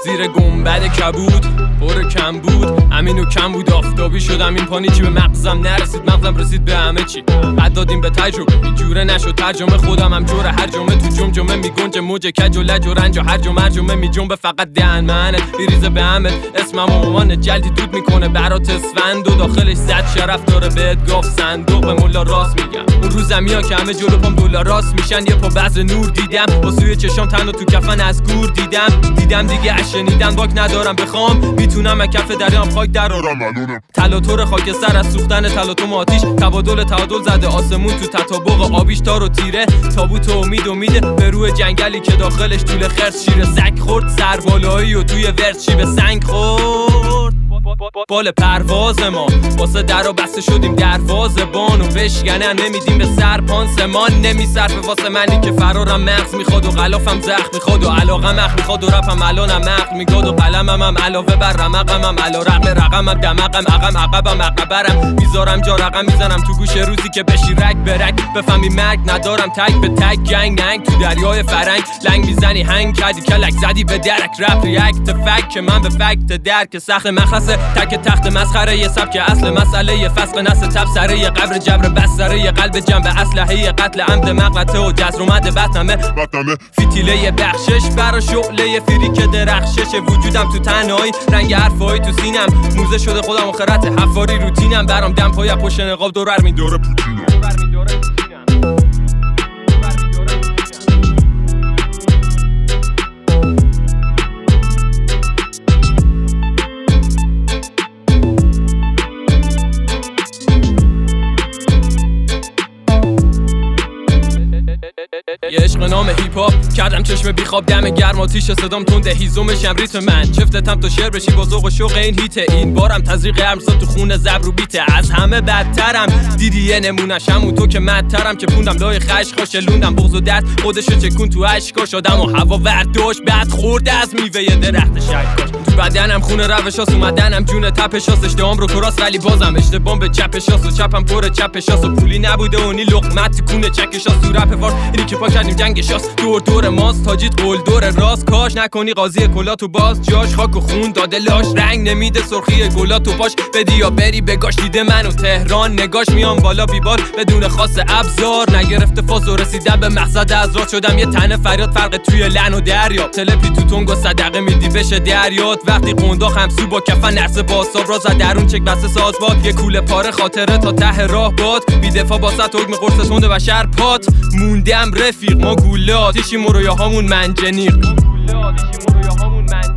زیر گنبد کبود پر کم بود، همینو کم بود. آفتابی شدم این پانی چی به مغزم نرسید، مغزم رسید به همه چی. بعد دادیم به تجربه جوره نشد ترجمه، خودم هم جوره هر جمعه تو جمجمه میگنجه موج کج و لج و رنج و هر جمعه میجنبه فقط دهن منت میریزه به همت. اسمم و مامان جلدی دود میکنه برات اسفند و داخلش زد شرف داره بهت گاف صندوق. به مولا راست میگم اون روزم میاد که همه جلو پام دلار راست میشن. یه پا بذر نور دیدم با سوی چشام تنها تو کفن از گور دیدم دیگه اشنیدن باک ندارم بخوام میتونم از کف دریام خاک درارم. تلاتور خاک سر از سوختن تلاطم آتیش، تبادل تعادل زده آسمون تو تطابق آبیش. تار و تیره تابوت امید میده به روی جنگلی که داخلش طول خرس شیر سگ خورد. سربالایی و توی ورد شیب سنگ خورد. بال پرواز ما واسه درا بسته شدیم دروازه بانو بشکنن نمیدیم به سر پانسمان نمیصرفه واسه منی که فرارم مغز میخواد و غلافم زخم میخواد و علاقم اخ میخواد و رپم الانم نقل میگاد و قلمم هم علاوه بر رمقم هم علا رقم رقمم دمقم عقم عقبم عقبرم میذارم جا رقم میزنم تو گوش روزی که بشی رگ برگ بفهمی مرگ ندارم تک به تک گنگ ننگ تو دریای فرنگ لنگ میزنی هنگ کردی کلک زدی به درک رپ ریاکت فک که من به فکت درک سخت مخصه تک تخت مسخره یه سبک اصل مسئله یه فسق نسل تبصره یه قبر جبر بستره یه قلب جنب اسلحه یه قتل عمد مقلته و جزر اومده بطمه فتیله یه بخشش برا شعله یه فیری که درخشش وجودم تو تنهایی رنگ حرفایی تو سینم موزه شده خودم آخرت حفاری روتینم برام دم پای پشت نقاب دور میداره پوتینم. یه عشق نام هیپ هاپ کردم چشم بیخواب دم گرم آتیش صدام تنده هیزومشم ریتم من چفتتم تا شعر بشی با ذوق و شوق این هیته این بارم تزریق ارمسا تو خون زبر رو بیته از همه بدترم دیدی یه نمونش همون تو که مدترم که پوندم لای خش خوشلوندم بغض و درد خودشو چکون تو اشکا شدم و هوا ورداش بعد خورده از میوه درخت شکاش تو بدنم خون روشاس اومدنم جون تپشاس اشتهام رو کراس ولی بازم اشتبام به چپشاس و چپم پر چپشاس و پولی نبوده اونی لقمت کونه چکشاس تو رپ وارد اینی که پا کردیم جنگشاس دور ماست تاجیت قول دور راست کاش نکنی قاضی کلا تو باز جاش خاک و خون داده لاش رنگ نمیده سرخی گلا تو پاش بدی یا بری بگاش دیده منو تهران نگاش میام بالا بیبار بدون خاص ابزار نگرفته فاز و رسیدم به مقصد از راه شدم یه تنه فریاد فرق توی لعن و دریا تلپی تو تنگ و صدقه میدی بشه دریات وقتی قنداق همسو با کفن نرسه باساب راز درون چک بسته سازباد یه کوله پاره خاطره تا ته راه باد بی دفاع با صد حکم قرص تند و شر پات موندم رفیق ما گولات دیشی مرویاهامون منجنیق